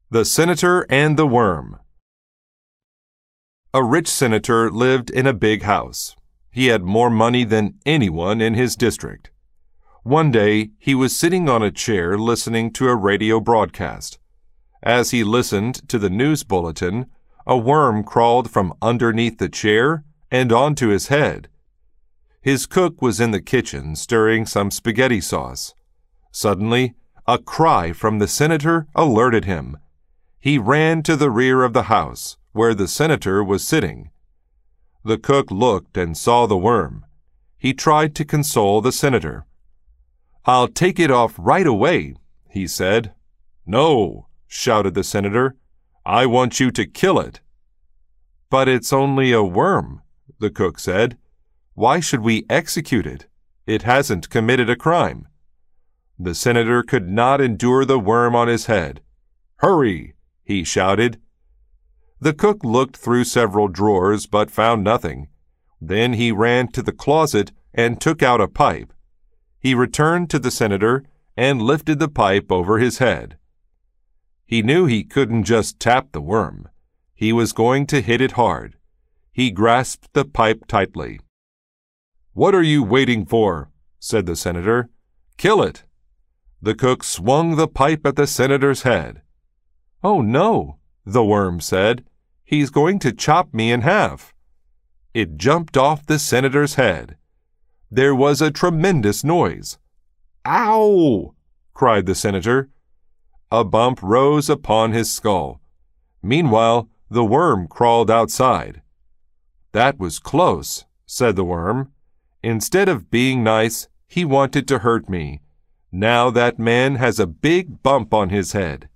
The Senator and the Worm. A rich senator lived in a big house. He had more money than anyone in his district. One day, he was sitting on a chair listening to a radio broadcast. As he listened to the news bulletin, a worm crawled from underneath the chair and onto his head. His cook was in the kitchen stirring some spaghetti sauce. Suddenly, a cry from the senator alerted him. He ran to the rear of the house, where the senator was sitting. The cook looked and saw the worm. He tried to console the senator. "I'll take it off right away," he said. "No," shouted the senator. "I want you to kill it." "But it's only a worm," the cook said. "Why should we execute it? It hasn't committed a crime." The senator could not endure the worm on his head. "Hurry!" he shouted. The cook looked through several drawers but found nothing. Then he ran to the closet and took out a pipe. He returned to the senator and lifted the pipe over his head. He knew he couldn't just tap the worm. He was going to hit it hard. He grasped the pipe tightly. "What are you waiting for?" said the senator. "Kill it." The cook swung the pipe at the senator's head. "Oh no," the worm said. "He's going to chop me in half." It jumped off the senator's head. There was a tremendous noise. "Ow!" cried the senator. A bump rose upon his skull. Meanwhile, the worm crawled outside. "That was close," said the worm. "Instead of being nice, he wanted to hurt me. Now that man has a big bump on his head."